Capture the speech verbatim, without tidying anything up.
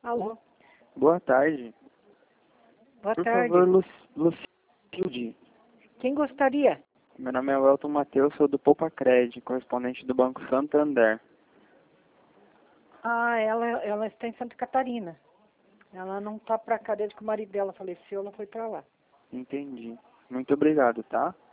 Alô? Boa tarde. Boa Por tarde. favor, Lu Lucilde. Quem gostaria? Meu nome é Welton Matheus, sou do Poupa Cred, correspondente do Banco Santander. Ah, ela, ela está em Santa Catarina. Ela não está para cá desde que o marido dela faleceu, ela foi para lá. Entendi. Muito obrigado, tá?